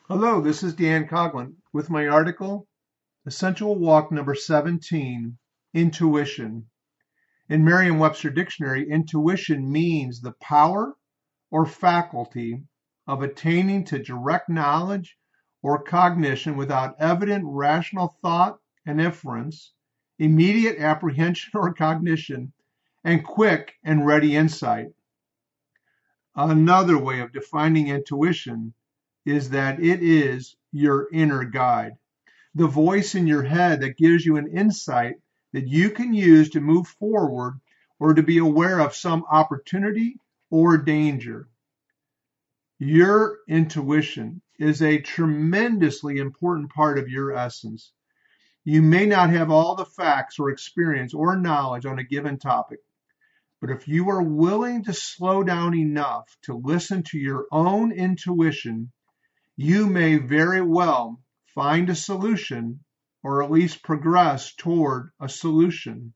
Hello, this is Dan Coughlin with my article, Essential Walk number 17, Intuition. In Merriam-Webster Dictionary, intuition means the power or faculty of attaining to direct knowledge or cognition without evident rational thought and inference, immediate apprehension or cognition, and quick and ready insight. Another way of defining intuition is that it is your inner guide, the voice in your head that gives you an insight that you can use to move forward or to be aware of some opportunity or danger. Your intuition is a tremendously important part of your essence. You may not have all the facts or experience or knowledge on a given topic, but if you are willing to slow down enough to listen to your own intuition, you may very well find a solution or at least progress toward a solution.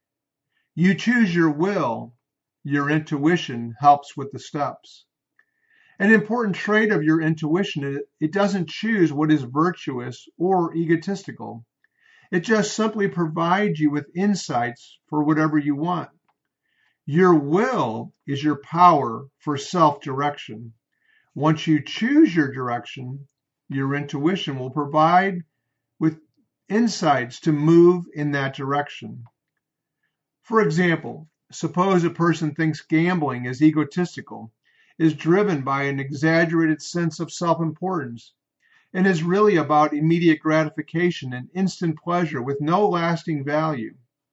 You choose your will, your intuition helps with the steps. An important trait of your intuition is it doesn't choose what is virtuous or egotistical. It just simply provides you with insights for whatever you want. Your will is your power for self-direction. Once you choose your direction, your intuition will provide with insights to move in that direction. For example, suppose a person thinks gambling is egotistical, is driven by an exaggerated sense of self-importance, and is really about immediate gratification and instant pleasure with no lasting value.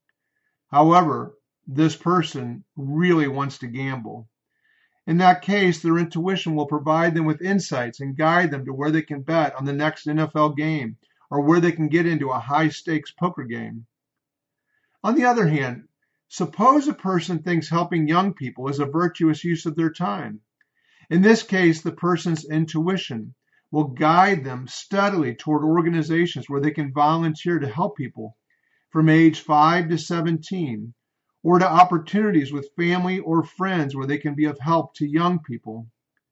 However, this person really wants to gamble. In that case, their intuition will provide them with insights and guide them to where they can bet on the next NFL game or where they can get into a high-stakes poker game. On the other hand, suppose a person thinks helping young people is a virtuous use of their time. In this case, the person's intuition will guide them steadily toward organizations where they can volunteer to help people from age 5 to 17, or to opportunities with family or friends where they can be of help to young people.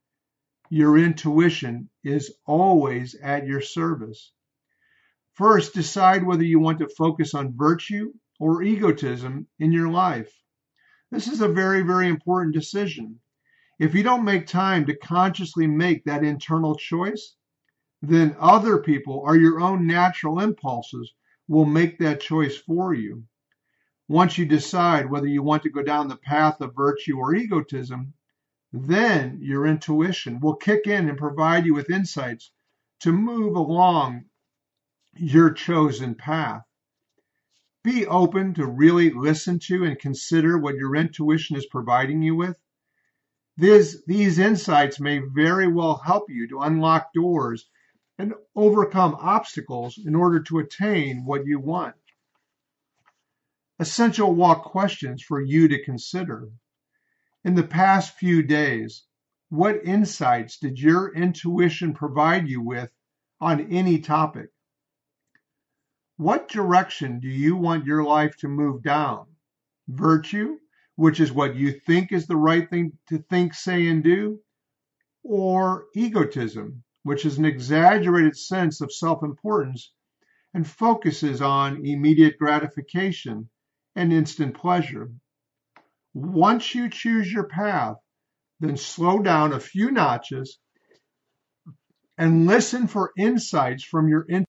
Your intuition is always at your service. First, decide whether you want to focus on virtue or egotism in your life. This is a very, very important decision. If you don't make time to consciously make that internal choice, then other people or your own natural impulses will make that choice for you. Once you decide whether you want to go down the path of virtue or egotism, then your intuition will kick in and provide you with insights to move along your chosen path. Be open to really listen to and consider what your intuition is providing you with. These insights may very well help you to unlock doors and overcome obstacles in order to attain what you want. Essential walk questions for you to consider. In the past few days, what insights did your intuition provide you with on any topic? What direction do you want your life to move down? Virtue, which is what you think is the right thing to think, say, and do? Or egotism, which is an exaggerated sense of self-importance and focuses on immediate gratification and instant pleasure? Once you choose your path, then slow down a few notches and listen for insights from your